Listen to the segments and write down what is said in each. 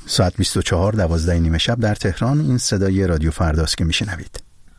ساعت 24:12 شب در تهران. این صدای رادیو فرداست که میشنوید.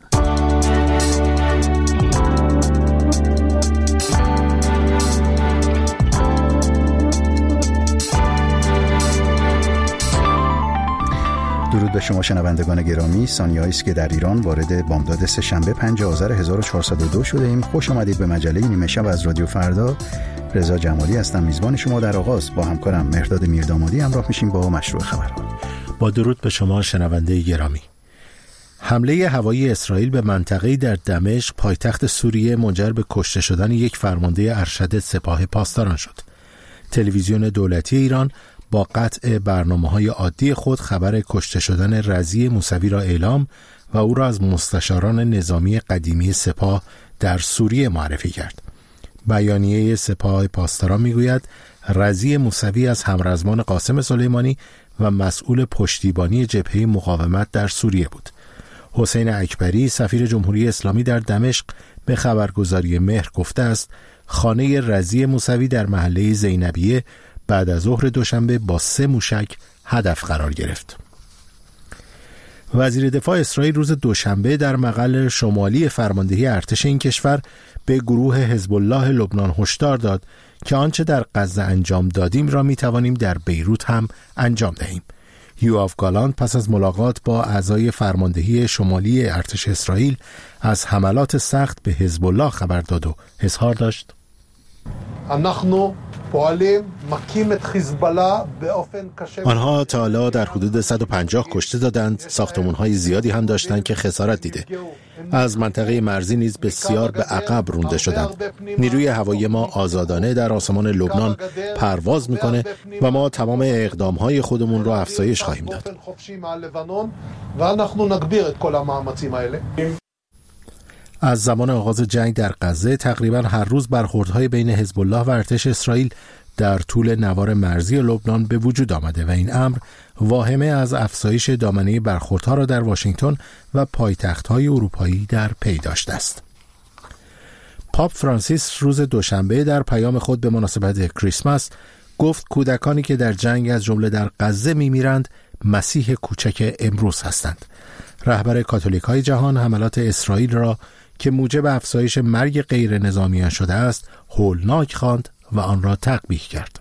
درود به شما شنوندگان گرامی. ثانیه‌ای است که در ایران وارد بامداد سه‌شنبه 5 آذر 1402 شده ایم. خوش آمدید به مجله نیمه شب از رادیو فردا. رضا جمالی هستم، میزبان شما. در آغاز با همکارم مهرداد میردامادی همراه میشیم با مشروع خبرها. با درود به شما شنونده گرامی. حمله هوایی اسرائیل به منطقه‌ای در دمشق پایتخت سوریه منجر به کشته شدن یک فرمانده ارشد سپاه پاسداران شد. تلویزیون دولتی ایران با قطع برنامه‌های عادی خود خبر کشته شدن رضی موسوی را اعلام و او را از مستشاران نظامی قدیمی سپاه در سوریه معرفی کرد. بیانیه سپاه پاسداران میگوید رضی موسوی از همرزمان قاسم سلیمانی و مسئول پشتیبانی جبهه مقاومت در سوریه بود. حسین اکبری سفیر جمهوری اسلامی در دمشق به خبرگزاری مهر گفته است خانه رضی موسوی در محله زینبیه بعد از ظهر دوشنبه با 3 موشک هدف قرار گرفت. وزیر دفاع اسرائیل روز دوشنبه در مقر شمالی فرماندهی ارتش این کشور به گروه حزب الله لبنان هشدار داد که آنچه در غزه انجام دادیم را می توانیم در بیروت هم انجام دهیم. یوآف گالانت پس از ملاقات با اعضای فرماندهی شمالی ارتش اسرائیل از حملات سخت به حزب الله خبر داد و اظهار داشت آنها تا حالا در حدود 150 کشته دادند، ساختمان‌های زیادی هم داشتند که خسارت دیده. از منطقه مرزی نیز بسیار به عقب رونده شدند. نیروی هوایی ما آزادانه در آسمان لبنان پرواز میکنه و ما تمام اقدام‌های خودمون رو افزایش خواهیم داد. از زمان آغاز جنگ در غزه تقریباً هر روز برخوردهای بین حزب الله و ارتش اسرائیل در طول نوار مرزی لبنان به وجود آمده و این امر واهمه از افزایش دامنه برخوردها را در واشنگتن و پایتخت‌های اروپایی در پی داشته است. پاپ فرانسیس روز دوشنبه در پیام خود به مناسبت کریسمس گفت کودکانی که در جنگ از جمله در غزه می‌میرند مسیح کوچک امروز هستند. رهبر کاتولیک‌های جهان حملات اسرائیل را که موجب افزایش مرگ غیر نظامیان شده است هولناک خواند و آن را تقبیح کرد.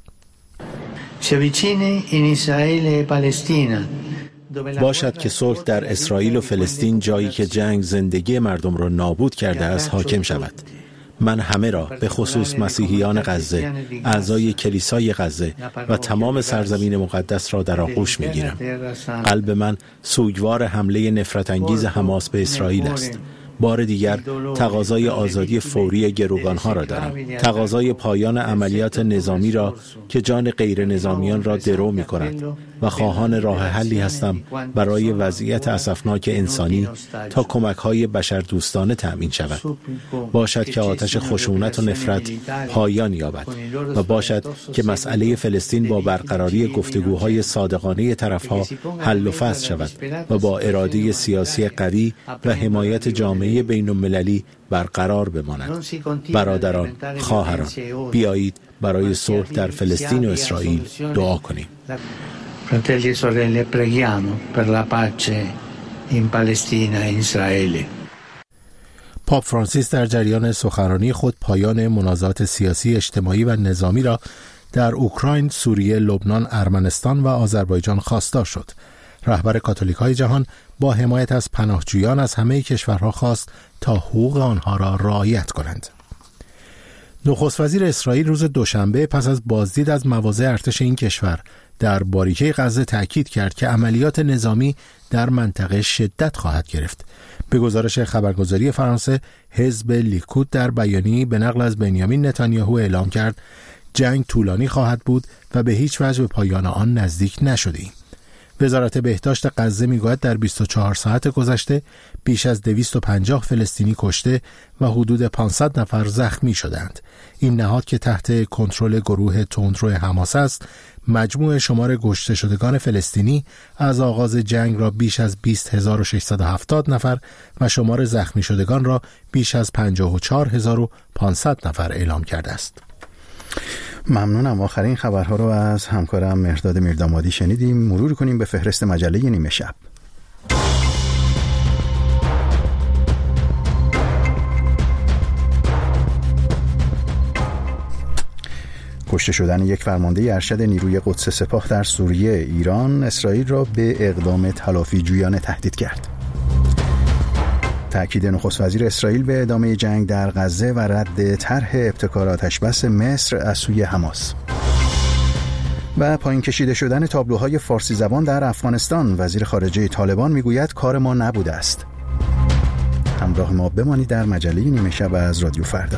باشد که صلح در اسرائیل و فلسطین، جایی که جنگ زندگی مردم را نابود کرده است، حاکم شود. من همه را به خصوص مسیحیان غزه، اعضای کلیسای غزه و تمام سرزمین مقدس را در آغوش می‌گیرم. قلب من سوگوار حمله نفرت انگیز حماس به اسرائیل است. بار دیگر تقاضای آزادی فوری گروگانها را دارم. تقاضای پایان عملیات نظامی را که جان غیر نظامیان را درو می کند و خواهان راه حلی هستم برای وضعیت اسفناک انسانی تا کمک‌های بشردوستانه تأمین شود. باشد که آتش خشونت و نفرت پایان یابد و باشد که مسئله فلسطین با برقراری گفتگوهای صادقانه طرف‌ها حل و فصل شود و با اراده سیاسی قوی و حمایت جامعه بین المللی برقرار بماند. برادران، خواهران، بیایید برای صلح در فلسطین و اسرائیل دعا کنیم. Fratelli e sorelle, preghiamo per la pace in Palestina e Israele. پاپ فرانسیس در جریان سخنرانی خود پایان منازعات سیاسی، اجتماعی و نظامی را در اوکراین، سوریه، لبنان، ارمنستان و آذربایجان خواستار شد. رهبر کاتولیک‌های جهان با حمایت از پناهجویان از همه کشورها خواست تا حقوق آنها را رعایت کنند. نخست وزیر اسرائیل روز دوشنبه پس از بازدید از مواضع ارتش این کشور در باریکه غزه تأکید کرد که عملیات نظامی در منطقه شدت خواهد گرفت. به گزارش خبرگزاری فرانسه، حزب لیکود در بیانیه‌ای به نقل از بنیامین نتانیاهو اعلام کرد جنگ طولانی خواهد بود و به هیچ وجه به پایان آن نزدیک نشده‌ایم. وزارت بهداشت غزه میگوید در 24 ساعت گذشته بیش از 250 فلسطینی کشته و حدود 500 نفر زخمی شدند. این نهاد که تحت کنترل گروه تندرو حماس است، مجموع شمار کشته شدگان فلسطینی از آغاز جنگ را بیش از 20670 نفر و شمار زخمی شدگان را بیش از 54500 نفر اعلام کرده است. ممنونم. آخرین خبرها رو از همکارم مهرداد میردامادی شنیدیم. مرور کنیم به فهرست مجله نیمه شب. کشته شدن یک فرمانده ارشد نیروی قدس سپاه در سوریه. ایران اسرائیل را به اقدام تلافی جویانه تهدید کرد. تأکید نخست وزیر اسرائیل به ادامه جنگ در غزه و رد طرح ابتکار آتشبس مصر از سوی حماس. و پایین کشیده شدن تابلوهای فارسی زبان در افغانستان. وزیر خارجه طالبان میگوید کار ما نبوده است. همراه ما بمانید در مجله نیمه شب از رادیو فردا.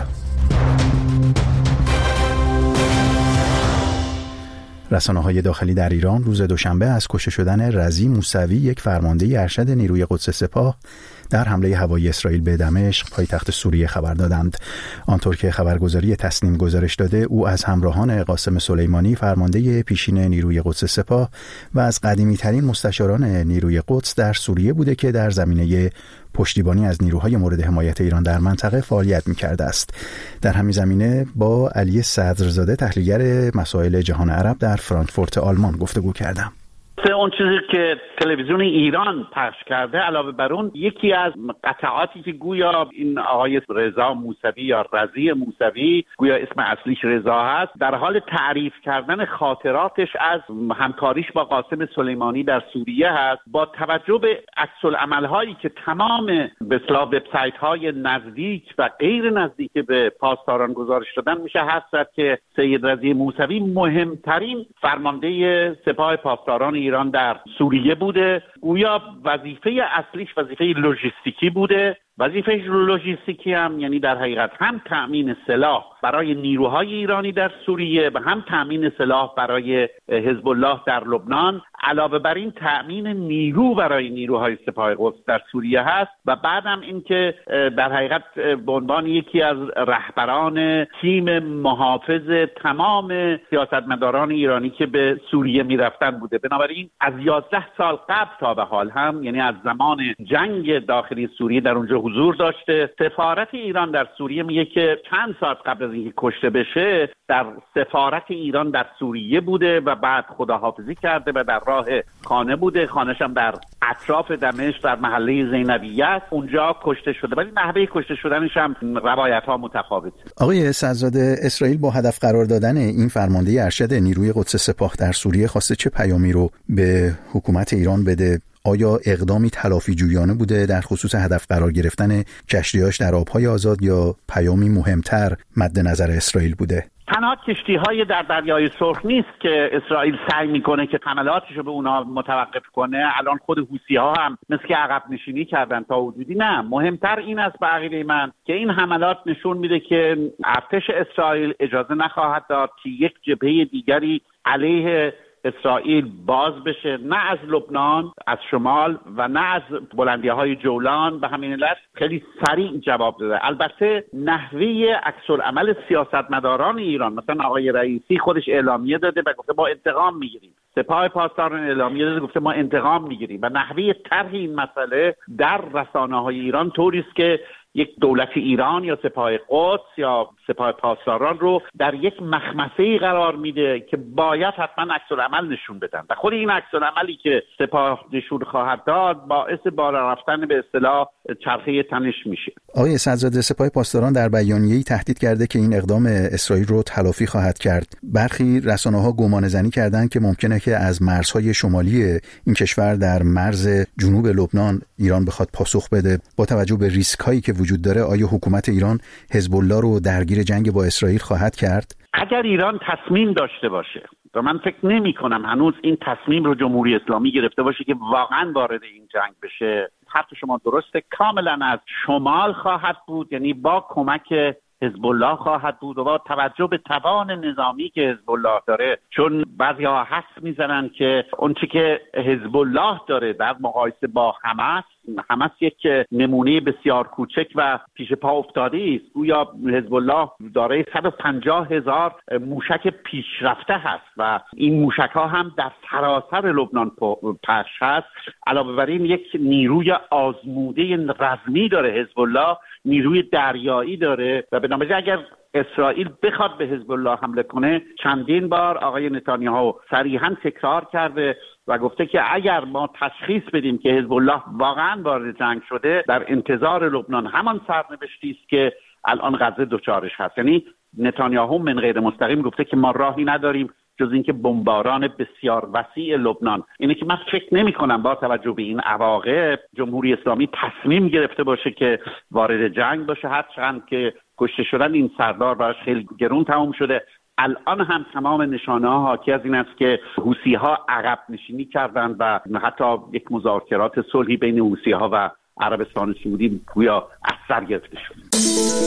رسانه‌های داخلی در ایران روز دوشنبه از کشته شدن رضی موسوی، یک فرمانده ارشد نیروی قدس سپاه، در حمله هوایی اسرائیل به دمشق پایتخت سوریه خبر دادند. آنطور که خبرگزاری تسنیم گزارش داده، او از همراهان قاسم سلیمانی فرمانده پیشین نیروی قدس سپاه و از قدیمی‌ترین مستشاران نیروی قدس در سوریه بوده که در زمینه پشتیبانی از نیروهای مورد حمایت ایران در منطقه فعالیت می‌کرده است. در همین زمینه با علی صدرزاده، تحلیلگر مسائل جهان عرب در فرانکفورت آلمان گفتگو کردم. اون چیزی که تلویزیون ایران پخش کرده علاوه بر اون یکی از قطعاتی که گویا این آقای رضا موسوی یا رضی موسوی، گویا اسم اصلیش رضا هست، در حال تعریف کردن خاطراتش از همکاریش با قاسم سلیمانی در سوریه هست. با توجه به عکس‌العمل‌هایی که تمام به اصطلاح وبسایت‌های نزدیک و غیر نزدیک به پاسداران گزارش دادن، میشه حدس زد که سید رضی موسوی مهمترین فرمانده سپاه پاسداران ایران در سوریه بوده. گویا وظیفه اصلیش وظیفه لوجستیکی بوده. وظیفه لوجستیکی هم یعنی در حقیقت هم تأمین سلاح برای نیروهای ایرانی در سوریه و هم تأمین سلاح برای حزب الله در لبنان، علاوه بر این تأمین نیرو برای نیروهای سپاه قدس در سوریه هست. و بعدم این که در حقیقت به عنوان یکی از رهبران تیم محافظ تمام سیاستمداران ایرانی که به سوریه میرفتن بوده. بنابراین از 11 سال قبل تا به حال هم، یعنی از زمان جنگ داخلی سوریه، در اونجا حضور داشته. سفارت ایران در سوریه میگه که چند ساعت قبل از اینکه کشته بشه در سفارت ایران در سوریه بوده و بعد خداحافظی کرده و در راه خانه بوده. خانه‌ش هم در اطراف دمشق در محله زینبیه است. اونجا کشته شده، ولی نحوه کشته شدنش هم روایت‌ها متفاوته. آقای صدرزاده، اسرائیل با هدف قرار دادن این فرمانده ارشد نیروی قدس سپاه در سوریه خواسته چه پیامی رو به حکومت ایران بده؟ آیا اقدامی تلافی جویانه بوده در خصوص هدف قرار گرفتن کشتی‌هاش در آب‌های آزاد، یا پیامی مهمتر مد نظر اسرائیل بوده؟ تنها کشتی‌های در دریای سرخ نیست که اسرائیل سعی میکنه که حملاتش رو به اونها متوقف کنه. الان خود حوثی‌ها هم مثل که عقب نشینی کردن تا حدودی. نه، مهمتر این است به عقیده من که این حملات نشون میده که ارتش اسرائیل اجازه نخواهد داد که یک جبهه دیگری علیه اسرائیل باز بشه، نه از لبنان، از شمال و نه از بلندی‌های جولان. به همین علت خیلی سریع جواب داده. البته نحوه عکس‌العمل سیاستمداران ایران، مثلا آقای رئیسی خودش اعلامیه داده و گفته ما انتقام میگیریم. سپاه پاسداران اعلامیه داده گفته ما انتقام میگیریم. و نحوه طرح این مسئله در رسانه‌های ایران طوری است که یک دولت ایران یا سپاه قدس یا سپاه پاسداران رو در یک مخمسه‌ای قرار میده که باید حتما عکس‌العمل نشون بدن و خود این عکس‌العملی که سپاه نشون خواهد داد باعث بالا رفتن به اصطلاح چرخه تنش میشه. آقای صدرزاده، سپاه پاسداران در بیانیه‌ای تهدید کرده که این اقدام اسرائیل رو تلافی خواهد کرد. برخی رسانه‌ها گمانه‌زنی کردند که ممکنه که از مرزهای شمالی این کشور در مرز جنوب لبنان ایران بخواد پاسخ بده. با توجه به ریسک‌هایی که وجود داره، آیا حکومت ایران حزب الله رو درگیر جنگ با اسرائیل خواهد کرد؟ اگر ایران تصمیم داشته باشه، و من فکر نمی کنم هنوز این تصمیم رو جمهوری اسلامی گرفته باشه که واقعا وارد این جنگ بشه، حرف شما درسته، کاملا از شمال خواهد بود، یعنی با کمک حزب الله خواهد بود و با توجه به توان نظامی که حزب الله داره. چون بعضی‌ها حدس میزنن که اون چیزی که حزب الله داره در مقایسه با حماس یک نمونه بسیار کوچک و پیش پا افتاده است. گویا حزب الله دارای 150,000 موشک پیشرفته هست و این موشک‌ها هم در سراسر لبنان پخش هست. علاوه بر این یک نیروی آزموده رزمی داره حزب الله، نیروی دریایی داره و بنابراین اگر اسرائیل بخواد به حزب الله حمله کنه، چندین بار آقای نتانیاهو صریحاً تکرار کرده و گفته که اگر ما تشخیص بدیم که حزب الله واقعاً وارد جنگ شده، در انتظار لبنان همان سرنوشتی است که الان غزه دچارش هست. یعنی نتانیاهو من غیر مستقیم گفته که ما راهی نداریم جز اینکه بمباران بسیار وسیع لبنان. اینه که من فکر نمی‌کنم با توجه به این عواقب جمهوری اسلامی تصمیم گرفته باشه که وارد جنگ باشه، هرچند که کشته شدن این سردار براش خیلی گرون تمام شده. الان هم تمام نشانه‌ها حاکی از این است که حوثی‌ها عقب نشینی کردند و حتی یک مذاکرات صلحی بین حوثی‌ها و عربستان سعودی گویا از سر گرفته شده.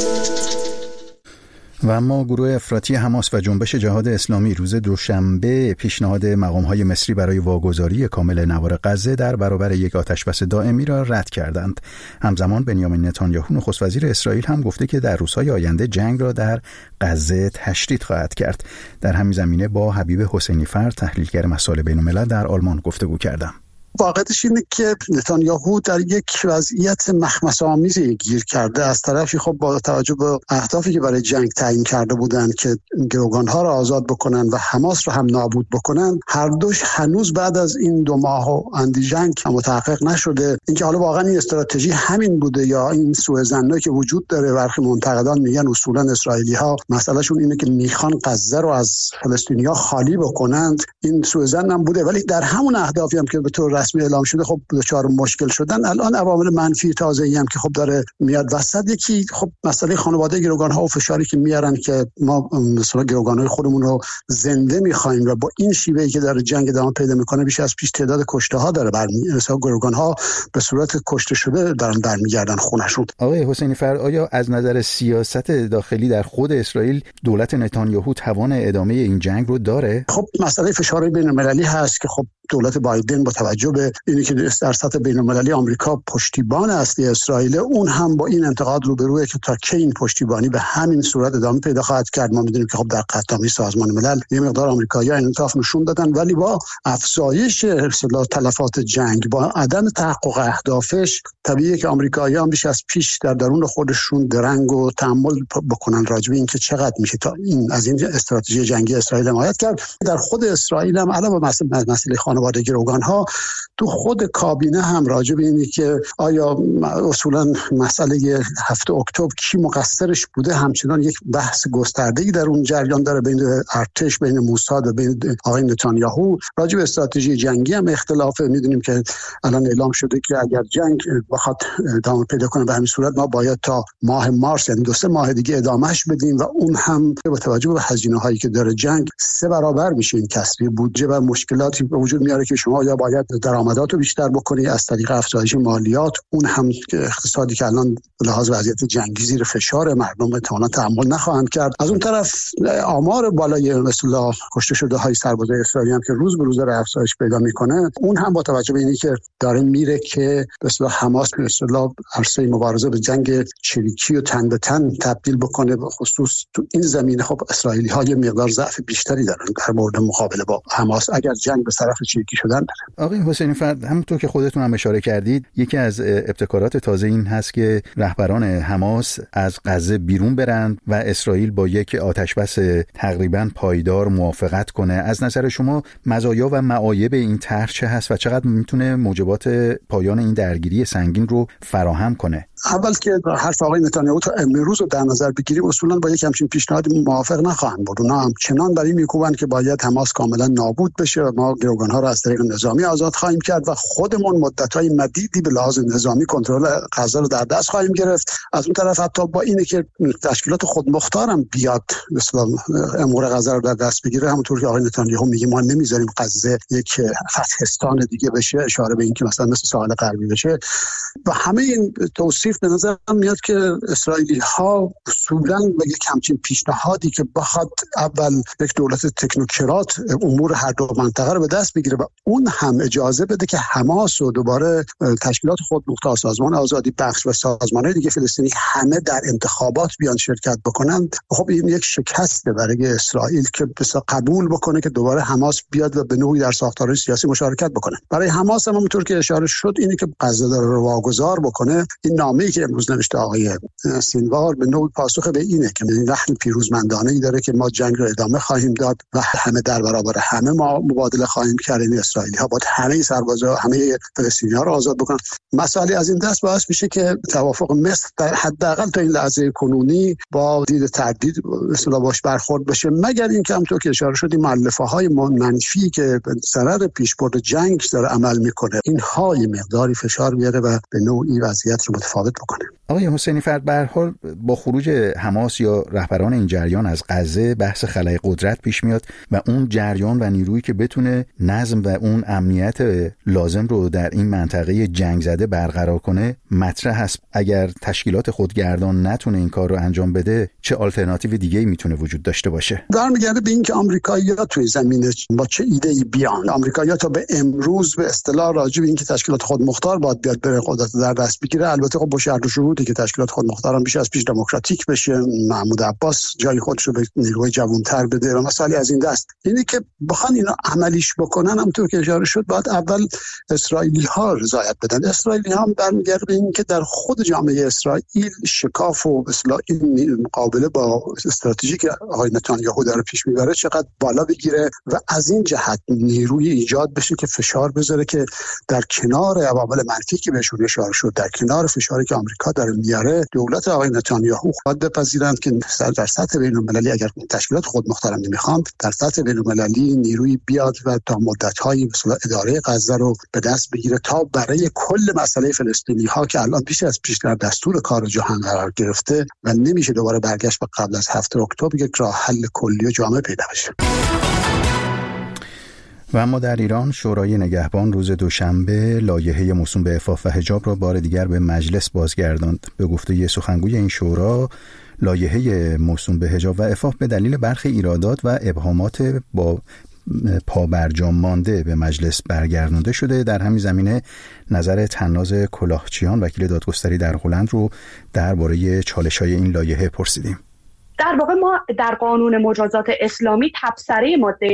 و اما گروه افراطی حماس و جنبش جهاد اسلامی روز دوشنبه پیشنهاد مقام‌های مصری برای واگذاری کامل نوار غزه در برابر یک آتشبس دائمی را رد کردند. همزمان بنیامین نتانیاهو نخست وزیر اسرائیل هم گفته که در روزهای آینده جنگ را در غزه تشدید خواهد کرد. در همین زمینه با حبیب حسینی فرد تحلیلگر مسائل بین‌الملل در آلمان گفتگو کردم. واقعیتش اینه که نتانیاهو در یک وضعیت مخمصه‌آمیزی گیر کرده. از طرفی خب با توجه به اهدافی که برای جنگ تعیین کرده بودند که گروگان‌ها را آزاد بکنن و حماس را هم نابود بکنن، هر دوش هنوز بعد از این 2 ماه و اندی جنگ متحقق نشده. اینکه حالا واقعا این استراتژی همین بوده یا این سوء ظنی که وجود داره، برخی منتقدان میگن اصولا اسرائیلی‌ها مسئلهشون اینه که میخوان غزه رو از فلسطینی‌ها خالی بکنند. این سوء ظن هم بوده، ولی در همون اهدافی هم که به طور رسمی اعلام شده خب دچار مشکل شدن. الان عوامل منفی تازه‌ای هم که خب داره میاد وسط، یکی خب مسئله خانواده گروگان‌ها و فشاری که میارن که ما مثلا گروگان‌های خودمون رو زنده می‌خوایم و با این شیوهی که داره جنگ ادامه پیدا می‌کنه بیش از پیش تعداد کشته‌ها داره مثلا گروگان‌ها به صورت کشته شده دارن برمیگردن خونه‌شون. آقای حسینی فرد، آیا از نظر سیاست داخلی در خود اسرائیل دولت نتانیاهو توان ادامه این جنگ رو داره؟ خب مسئله فشار بین‌المللی هست که خب دولت بایدن با توجه به اینی که در سطح بین‌المللی آمریکا پشتیبان اصلی اسرائیل، اون هم با این انتقاد روبروه که تا کی این پشتیبانی به همین صورت ادامه پیدا خواهد کرد. ما می‌دونیم که خب در قطعنامه سازمان ملل یه مقدار آمریکایی‌ها انعطاف نشون دادن، ولی با افزایش اصطلاح تلفات جنگ، با عدم تحقق اهدافش، طبیعیه که آمریکایی‌ها بیش از پیش در درون خودشون درنگ و تأمل بکنن راجع به اینکه چقدر میشه تا این از این استراتژی جنگی اسرائیل حمایت کرد. در خود اسرائیل هم علاوه بر مسئله خانواده گروگان‌ها، تو خود کابینه هم راجع به اینی که آیا اصولا مسئله 7 اکتبر کی مقصرش بوده، همچنان یک بحث گسترده‌ای در اون جریان داره بین ارتش، بین موساد و بین آقای نتانیاهو. راجع به استراتژی جنگی هم اختلاف. میدونیم که الان اعلام شده که اگر جنگ بخواد ادامه پیدا کنه به همین صورت ما باید تا ماه مارس، یعنی 2-3 ماه دیگه ادامهش بدیم و اون هم با توجه به هزینه‌هایی که داره جنگ 3 برابر میشه. این کسری بودجه و مشکلاتی به وجود میاره که شما یا باید درآمدات رو بیشتر بکنی از طریق افزایش مالیات، اون هم که اقتصادی که الان به لحاظ وضعیت جنگی زیر فشار، مردم احتمالاً تحمل نخواهند کرد. از اون طرف آمار بالای مثلا کشته شده های سربازای اسرائیلی هم که روز به روز داره افزایش پیدا میکنه، اون هم با توجه به اینی که داره میره که به اصطلاح حماس به اصطلاح عرصه مبارزه به جنگ چریکی و تن به تن تبدیل بکنه. به خصوص تو این زمینه خب اسرائیلی ها یه مقدار ضعف بیشتری دارن در مورد مقابله با حماس اگر جنگ به طرف چریکی شدن داره. آقای حسینی فرد، همونطور که خودتون هم اشاره کردید، یکی از ابتکارات تازه این هست که رهبران حماس از غزه بیرون برند و اسرائیل با یک آتشبس تقریباً پایدار موافقت کنه. از نظر شما مزایا و معایب این طرح چه هست و چقدر میتونه موجبات پایان این درگیری سنگین رو فراهم کنه؟ اول که حرف آقای نتانیاهو تا امروز رو در نظر بگیریم، اصولا با یک همچین پیشنهادی موافق نخواهند بود. اونا همچنان برای میکوبن که باید حماس کاملا نابود بشه و ما گروگان‌ها رو از طریق نظامی آزاد خواهیم کرد و خودمون مدت‌های مدیدی به لحاظ نظامی کنترل غزه رو در دست خواهیم گرفت. از اون طرف حتی با اینه که تشکیلات خودمختارم بیاد مثلا امور غزه رو در دست بگیره، همونطور که آقای نتانیاهو میگه ما نمیذاریم غزه یک فتحستان دیگه بشه، اشاره به این که مثلا مثل ساحل غربی بشه. و همه این توصیف به نظر میاد که اسرائیلی‌ها اصولاً به یک همچین پیشنهادی که بخواد اول یک دولت تکنوکرات امور هر دو منطقه رو به دست بگیره و اون هم اجازه اجازه بده که حماس و دوباره تشکیلات خودمختار، سازمان آزادی بخش و سازمان‌های دیگه فلسطینی همه در انتخابات بیان شرکت بکنند. خب این یک شکسته برای اسرائیل که بسیار قبول بکنه که دوباره حماس بیاد و به نوعی در ساختارهای سیاسی مشارکت بکنه. برای حماس هم همونطور که اشاره شد اینی که غزه رو واگذار بکنه. این نامه‌ای که امروز نوشته آقای سینوار به نوعی پاسخ به اینه که این لحن پیروزمندانه‌ای داره که ما جنگ رو ادامه خواهیم داد و همه در برابر همه ما مبادله خواهیم کرد. این اسرائیلی‌ها باید همه سربازا همه فلسطینی‌ها رو آزاد بکنن. مسئله از این دست باعث میشه که توافق مصر در حداقل تا این لحظه کنونی با دید تردید اصطلاح باش برخورد بشه، مگر اینکه همونطور که اشاره شد این مؤلفه‌های منفی که به ضرر پیشبرد جنگ داره عمل میکنه اینها یه مقداری فشار بیاره و به نوعی وضعیت رو متفاوت بکنه. آقای حسینی فرد، به هر حال با خروج حماس یا رهبران این جریان از غزه بحث خلأ قدرت پیش میاد و اون جریان و نیرویی که بتونه نظم و اون امنیت لازم رو در این منطقه جنگ زده برقرار کنه مطرح هست. اگر تشکیلات خودگردان نتونه این کار رو انجام بده، چه آلترناتیو دیگه‌ای میتونه وجود داشته باشه؟ برمیگرده به اینکه آمریکایی‌ها توی زمینه با چه ایده‌ای بیان. آمریکایی‌ها تا به امروز به اصطلاح راجع به اینکه تشکیلات خودمختار باید بیاد بره قدرت در دست بگیره، البته خب با شرط و شروطی که تشکیلات خودمختار هم بیش از پیش دموکراتیک بشه، محمود عباس جای خودش رو به نیروی جوان‌تر بده و مسائلی از این دست. اینی که بخوان اینو عملیش بکنن، همونطور که اشاره شد باید اول اسرائیلی‌ها رضایت بدن. اسرائیلی‌ها هم برمیگرده به اینکه در خود جامعه اسرائیل شکاف و به اصطلاح این مقابله با استراتژی که آقای نتانیاهو داره پیش میبره چقدر بالا بگیره و از این جهت نیروی ایجاد بشه که فشار بذاره که در کنار عوامل منفی که بهشون اشاره شد، در کنار فشاری که آمریکا داره میاره، دولت آقای نتانیاهو باید بپذیرند که در سطح بین‌المللی اگر تشکیلات خودمختار نمیخوان، در سطح بین‌المللی نیروی بیاد و تا مدت‌های مثلا اداره غزه رو به دست بگیره تا برای کل مسئله فلسطینی‌ها که الان بیش از پیش در دستور کار جهان قرار گرفته و نمیشه دوباره برگشت به قبل از 7 اکتبر، یک راه حل کلی و جامع پیدا بشه. و اما در ایران شورای نگهبان روز دوشنبه لایحه موسوم به عفاف و حجاب را بار دیگر به مجلس بازگرداند. به گفته سخنگوی این شورا، لایحه موسوم به حجاب و عفاف به دلیل برخی ایرادات و ابهامات با پابرجا مانده به مجلس برگردانده شده. در همین زمینه نظر طناز کلاهچیان وکیل دادگستری در هلند رو درباره چالش‌های این لایحه پرسیدیم. در واقع ما در قانون مجازات اسلامی تبصره ماده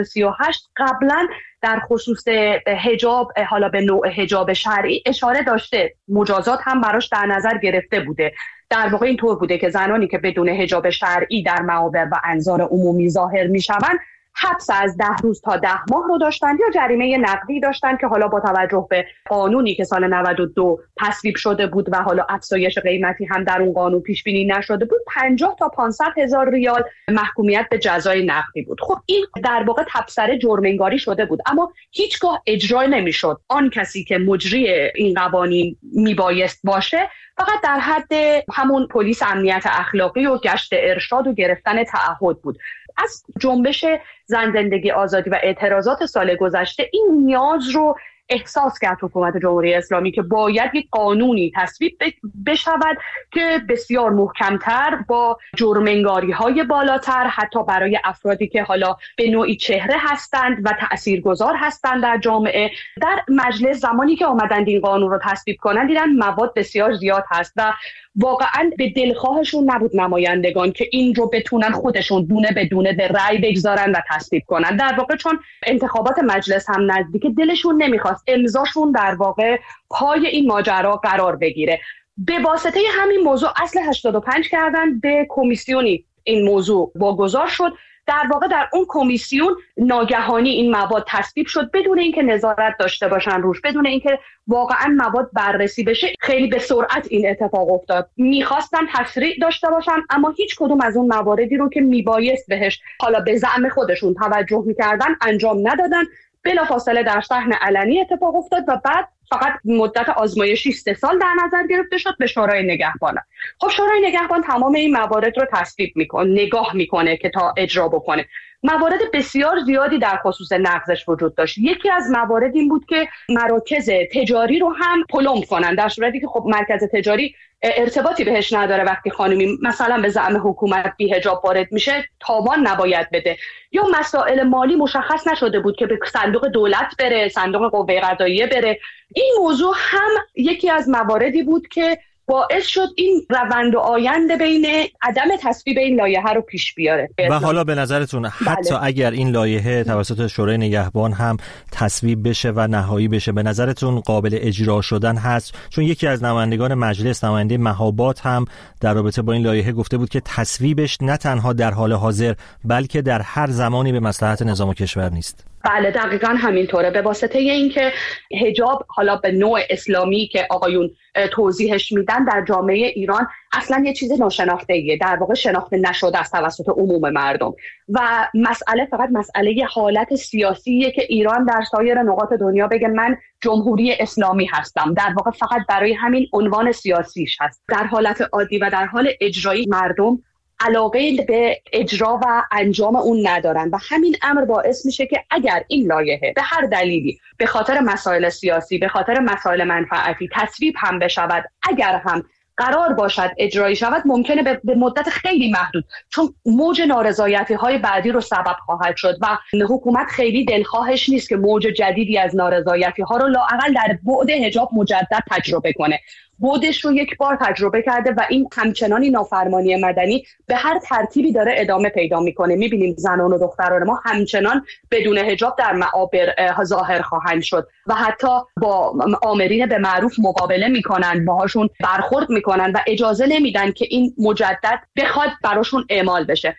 638 قبلا در خصوص حجاب، حالا به نوع حجاب شرعی اشاره داشته، مجازات هم براش در نظر گرفته بوده. در واقع اینطور بوده که زنانی که بدون حجاب شرعی در معابر و انظار عمومی ظاهر میشوند حبس از 10 روز تا 10 ماه رو داشتن یا جریمه نقدی داشتن که حالا با توجه به قانونی که سال 92 تصویب شده بود و حالا افزایش قیمتی هم در اون قانون پیش بینی نشده بود، 50 تا 500 هزار ریال محکومیت به جزای نقدی بود. خب این در واقع تبصره جرم‌انگاری شده بود، اما هیچگاه اجرا نمیشد. آن کسی که مجری این قوانین میبایست باشه فقط در حد همون پلیس امنیت اخلاقی و گشت ارشاد و گرفتن تعهد بود. از جنبش زن زندگی آزادی و اعتراضات سال گذشته این نیاز رو احساس کرد حکومت جمهوری اسلامی که باید یک قانونی تصویب بشود که بسیار محکمتر با جرم‌انگاری‌های بالاتر، حتی برای افرادی که حالا به نوعی چهره هستند و تاثیرگذار هستند در جامعه. در مجلس زمانی که آمدند این قانون رو تصویب کنند دیدن مواد بسیار زیاد هست و واقعا به دلخواهشون نبود نمایندگان که این رو بتونن خودشون دونه به دونه به رأی بگذارن و تصویب کنن. در واقع چون انتخابات مجلس هم نزدیکه، دلشون نمیخواست امضاشون در واقع پای این ماجرا قرار بگیره. به واسطه همین موضوع اصل 85 کردن، به کمیسیونی این موضوع واگذار شد. در واقع در اون کمیسیون ناگهانی این مواد تصویب شد بدون اینکه نظارت داشته باشن روش، بدون اینکه واقعا مواد بررسی بشه. خیلی به سرعت این اتفاق افتاد. میخواستن تشریع داشته باشن اما هیچ کدوم از اون مواردی رو که میبایست بهش حالا به زعم خودشون توجه میکردن انجام ندادن. بلافاصله در صحن علنی اتفاق افتاد و بعد فقط مدت آزمایشی 3 سال در نظر گرفته شد به شورای نگهبان. خب شورای نگهبان تمام این موارد رو تصویب میکنه، نگاه میکنه که تا اجرا بکنه. موارد بسیار زیادی در خصوص نقضش وجود داشت. یکی از موارد این بود که مراکز تجاری رو هم پلم کنن، در صورتی که خب مرکز تجاری ارتباطی بهش نداره وقتی خانمی مثلا به زعم حکومت بی‌حجاب وارد میشه تاوان نباید بده، یا مسائل مالی مشخص نشده بود که به صندوق دولت بره، صندوق قوه قضاییه بره. این موضوع هم یکی از مواردی بود که باعث شد این روند و آینده بین عدم تصویب این لایحه رو پیش بیاره. و حالا به نظرتون حتی اگر این لایحه توسط شورای نگهبان هم تصویب بشه و نهایی بشه، به نظرتون قابل اجرا شدن هست؟ چون یکی از نمایندگان مجلس، نماینده مهاباد، هم در رابطه با این لایحه گفته بود که تصویبش نه تنها در حال حاضر بلکه در هر زمانی به مصلحت نظام کشور نیست. بله دقیقاً همینطوره. به واسطه اینکه حجاب حالا به نوع اسلامی که آقایون توضیحش میدن در جامعه ایران اصلا یه چیز ناشناخته‌ایه، در واقع شناخته نشده است توسط عموم مردم و مسئله فقط مسئله حالت سیاسیه که ایران در سایر نقاط دنیا بگه من جمهوری اسلامی هستم، در واقع فقط برای همین عنوان سیاسیش هست. در حالت عادی و در حال اجرایی مردم علاقه به اجرا و انجام اون ندارن و همین امر باعث میشه که اگر این لایحه به هر دلیلی به خاطر مسائل سیاسی، به خاطر مسائل منفعتی تصویب هم بشود، اگر هم قرار باشد اجرایی شود، ممکنه به مدت خیلی محدود، چون موج نارضایتی‌های بعدی رو سبب خواهد شد و حکومت خیلی دلخواهش نیست که موج جدیدی از نارضایتی‌ها رو لااقل در بعد حجاب مجدد تجربه کنه. بودش رو یک بار تجربه کرده و این همچنانی نافرمانی مدنی به هر ترتیبی داره ادامه پیدا میکنه. میبینیم زنان و دختران ما همچنان بدون حجاب در معابر ظاهر خواهند شد و حتی با آمرین به معروف مقابله میکنن، باهاشون برخورد میکنن و اجازه نمیدن که این مجدد بخواد براشون اعمال بشه.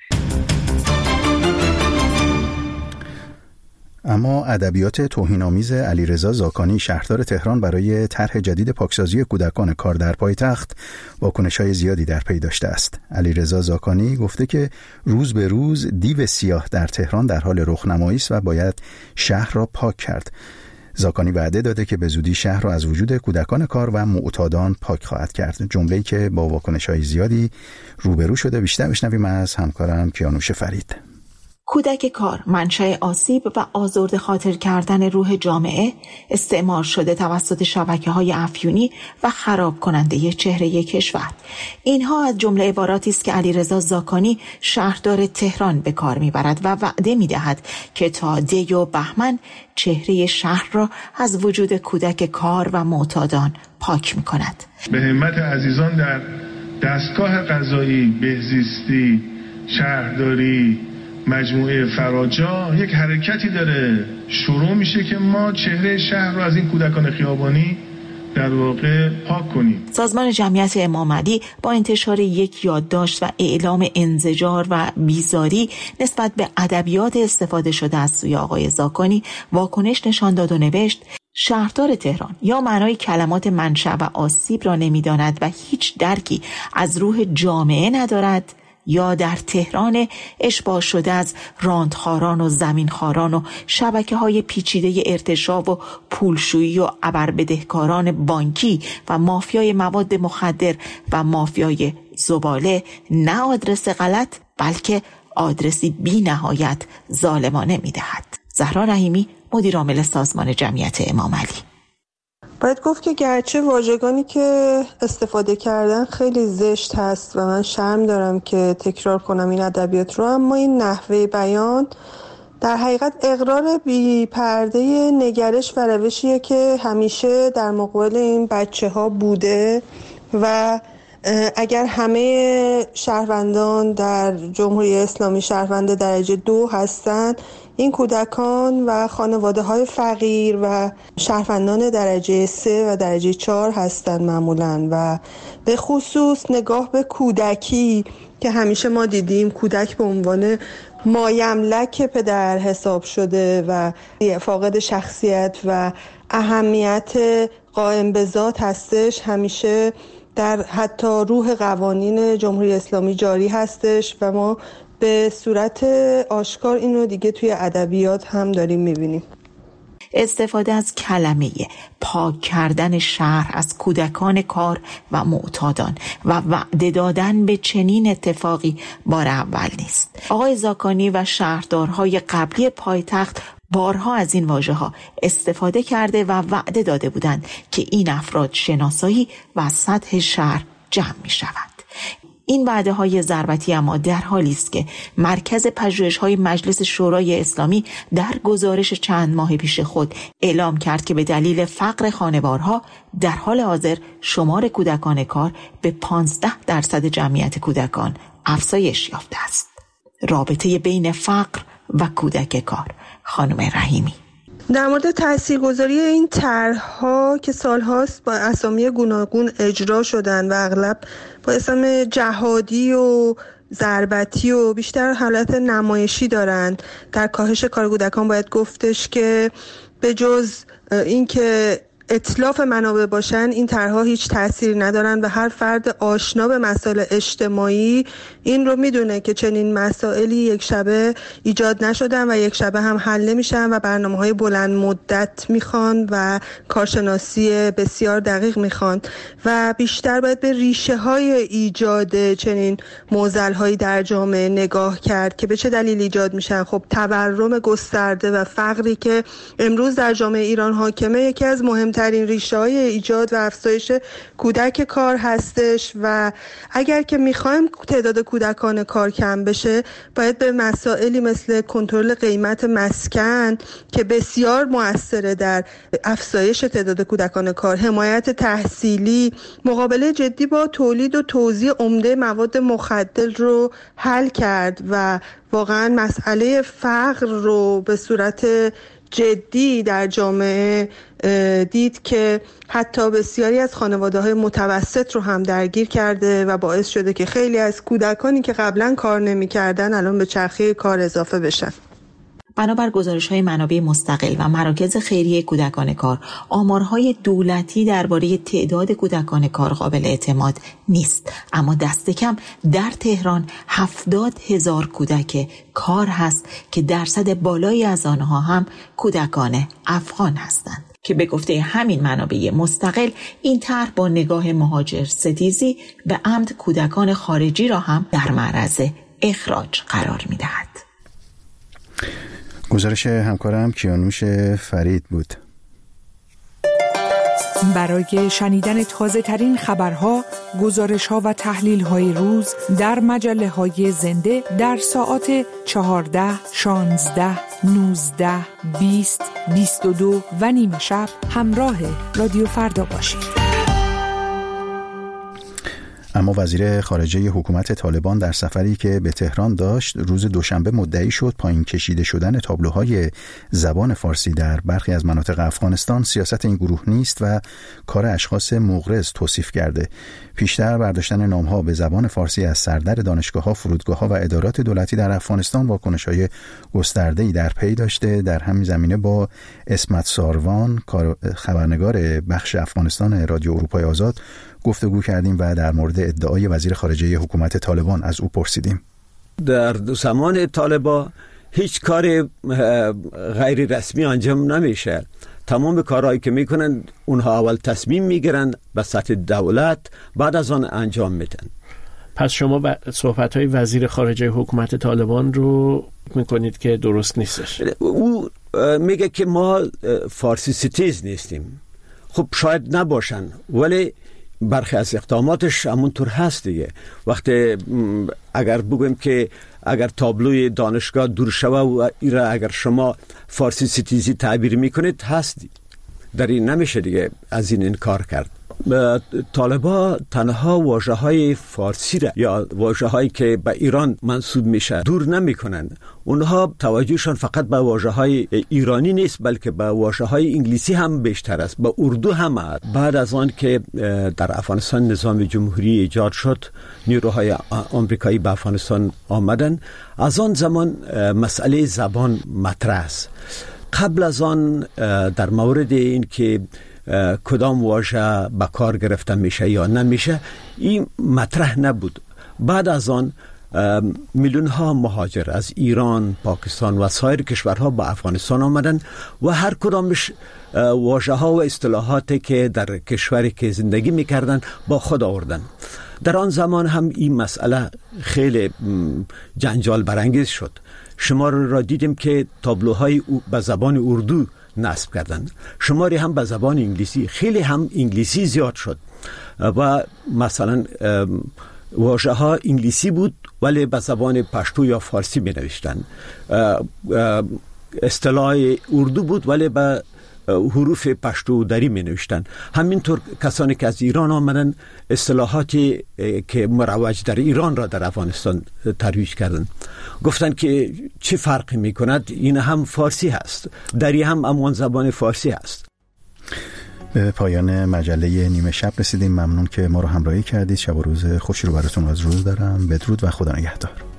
اما ادبیات توهین‌آمیز علیرضا زاکانی شهردار تهران برای طرح جدید پاکسازی کودکان کار در پایتخت واکنش‌های زیادی در پی داشته است. علیرضا زاکانی گفته که روز به روز دیو سیاه در تهران در حال رخنمایی است و باید شهر را پاک کرد. زاکانی وعده داده که به زودی شهر را از وجود کودکان کار و معتادان پاک خواهد کرد، جمله‌ای که با واکنش‌های زیادی روبرو شده. بیشتر بشنویم از همکارم کیانوش فرید. کودک کار منشأ آسیب و آزرده خاطر کردن روح جامعه، استعمار شده توسط شبکه‌های افیونی و خراب کننده چهره کشور. اینها از جمله عباراتی است که علیرضا زاکانی شهردار تهران به کار میبرد و وعده میدهد که تا دی و بهمن چهره شهر را از وجود کودک کار و معتادان پاک میکند. به همت عزیزان در دستگاه قضایی، بهزیستی، شهرداری، مجموعه فراجا یک حرکتی داره شروع میشه که ما چهره شهر رو از این کودکان خیابانی در واقع پاک کنیم. سازمان جمعیت امام علی با انتشار یک یادداشت و اعلام انزجار و بیزاری نسبت به ادبیات استفاده شده از سوی آقای زاکانی واکنش نشان داد و نوشت: شهردار تهران یا معنای کلمات منشأ و آسیب را نمیداند و هیچ درکی از روح جامعه ندارد، یا در تهران اشباع شده از راندخاران و زمینخاران و شبکه‌های پیچیده ارتشاء و پولشویی و ابربدهکاران بانکی و مافیای مواد مخدر و مافیای زباله نه آدرس غلط بلکه آدرسی بی نهایت ظالمانه می‌دهد. زهرا رحیمی، مدیر عامل سازمان جمعیت امام علی. باید گفت که گرچه واژگانی که استفاده کردن خیلی زشت هست و من شرم دارم که تکرار کنم این ادبیات رو، اما این نحوه بیان در حقیقت اقرار بی پرده نگرش و روشیه که همیشه در مقابل این بچه ها بوده و اگر همه شهروندان در جمهوری اسلامی شهروند درجه 2 هستند، این کودکان و خانواده های فقیر و شهروندان درجه 3 و درجه 4 هستند معمولاً. و به خصوص نگاه به کودکی که همیشه ما دیدیم کودک به عنوان مایملک پدر حساب شده و فاقد شخصیت و اهمیت قائم به ذات هستش، همیشه در حتی روح قوانین جمهوری اسلامی جاری هستش و ما به صورت آشکار اینو دیگه توی ادبیات هم داریم میبینیم. استفاده از کلمه پاک کردن شهر از کودکان کار و معتادان و وعده دادن به چنین اتفاقی بار اول نیست. آقای زاکانی و شهردارهای قبلی پایتخت بارها از این واژه‌ها استفاده کرده و وعده داده بودند که این افراد شناسایی و سطح شهر جمع می شود. این وعده‌های ضربتی اما در حالی است که مرکز پژوهش‌های مجلس شورای اسلامی در گزارش چند ماه پیش خود اعلام کرد که به دلیل فقر خانوارها در حال حاضر شمار کودکان کار به 15% جمعیت کودکان افزایش یافته است. رابطه بین فقر و کودک کار. خانم رحیمی: در مورد تاثیرگذاری این طرح‌ها که سال‌هاست با اسامی گوناگون اجرا شدن و اغلب با اسم جهادی و ضربتی و بیشتر حالت نمایشی دارند، در کاهش کار کودکان باید گفتش که به جز اینکه اتلاف منابع باشن، این طرح‌ها هیچ تأثیری ندارن و هر فرد آشنا به مسائل اجتماعی این رو میدونه که چنین مسائلی یک شبه ایجاد نشدن و یک شبه هم حل نمیشن و برنامه‌های بلند مدت میخوان و کارشناسی بسیار دقیق میخوان و بیشتر باید به ریشه‌های ایجاد چنین معضل‌هایی در جامعه نگاه کرد که به چه دلیل ایجاد میشن. خب تورم گسترده و فقری که امروز در جامعه ایران حاکمه یکی از مهمترین ریشه‌های ایجاد و افزایش کودک کار هستش و اگر که میخوایم تعداد کودکان کار کم بشه، باید به مسائلی مثل کنترل قیمت مسکن که بسیار مؤثره در افزایش تعداد کودکان کار، حمایت تحصیلی، مقابله جدی با تولید و توزیع عمده مواد مخدر رو حل کرد و واقعا مسئله فقر رو به صورت جدی در جامعه دید که حتی بسیاری از خانواده‌های متوسط رو هم درگیر کرده و باعث شده که خیلی از کودکانی که قبلا کار نمی‌کردن الان به چرخه کار اضافه بشن. بنابر گزارش‌های منابع مستقل و مراکز خیریه کودکان کار، آمارهای دولتی درباره تعداد کودکان کار قابل اعتماد نیست، اما دست کم در تهران 70,000 کودک کار هست که درصد بالایی از آنها هم کودکان افغان هستند که به گفته همین منابع مستقل این طرح با نگاه مهاجر ستیزی به عمد کودکان خارجی را هم در معرض اخراج قرار می‌دهد. گزارش همکارم کیانوش فرید بود. برای شنیدن تازه ترین خبرها، گزارش‌ها و تحلیل‌های روز در مجله‌های زنده در ساعات 14، 16، 19، 20، 22 و نیم شب همراه رادیو فردا باشید. اما وزیر خارجه حکومت طالبان در سفری که به تهران داشت روز دوشنبه مدعی شد پایین کشیده شدن تابلوهای زبان فارسی در برخی از مناطق افغانستان سیاست این گروه نیست و کار اشخاص مغرض توصیف کرده. پیشتر برداشتن نام‌ها به زبان فارسی از سردر دانشگاه‌ها، فرودگاه‌ها و ادارات دولتی در افغانستان واکنش‌های گسترده‌ای در پی داشته. در همین زمینه با اسمت ساروان، خبرنگار بخش افغانستان رادیو اروپای آزاد گفتگو کردیم و در مورد ادعای وزیر خارجه حکومت طالبان از او پرسیدیم. در زمان طالبان هیچ کار غیر رسمی انجام نمیشه. تمام کارهایی که میکنن اونها اول تصمیم میگیرن به سطح دولت، بعد از آن انجام میدن. پس شما صحبت‌های وزیر خارجه حکومت طالبان رو میکنید که درست نیستش؟ او میگه که ما فارسی ستیز نیستیم. خب شاید نباشن، ولی برخی از اقداماتش همونطور هست دیگه. وقتی اگر بگویم که اگر تابلوی دانشگاه دور شوه و ایرا اگر شما فارسی ستیزی تعبیر میکنید هستی، در این نمیشه دیگه از این انکار کرد. طالبا تنها واژه‌های فارسی را یا واژه‌هایی که به ایران منسوب میشه دور نمیکنن. اونها توجهشان فقط به واژه‌های ایرانی نیست، بلکه به واژه‌های انگلیسی هم بیشتر است، به اردو هم است. بعد از آن که در افغانستان نظام جمهوری ایجاد شد، نیروهای آمریکایی به افغانستان آمدن، از آن زمان مسئله زبان مطرح است. قبل از آن در مورد این که کدام واژه به کار گرفته میشه یا نمیشه این مطرح نبود. بعد از آن میلیون ها مهاجر از ایران، پاکستان و سایر کشورها به افغانستان آمدن و هر کدامش واژه ها و اصطلاحاتی که در کشوری که زندگی میکردن با خود آوردن. در آن زمان هم این مسئله خیلی جنجال برانگیز شد. شما را دیدیم که تابلوهای به زبان اردو نصب کردن. شماری هم به زبان انگلیسی، خیلی هم انگلیسی زیاد شد و مثلا واژه ها انگلیسی بود ولی به زبان پشتو یا فارسی می نوشتن. اصطلاح اردو بود ولی به حروف پشتو دری می نوشتن. همینطور کسانی که از ایران آمدن اصطلاحاتی که مروج در ایران را در افغانستان ترویج کردن. گفتن که چه فرقی می کند، این هم فارسی هست، دری هم امان زبان فارسی هست. به پایان مجله نیمه شب رسیدیم. ممنون که ما رو همراهی کردید. شب و روز خوشی رو براتون از روز دارم. بدرود و خدا نگهدار.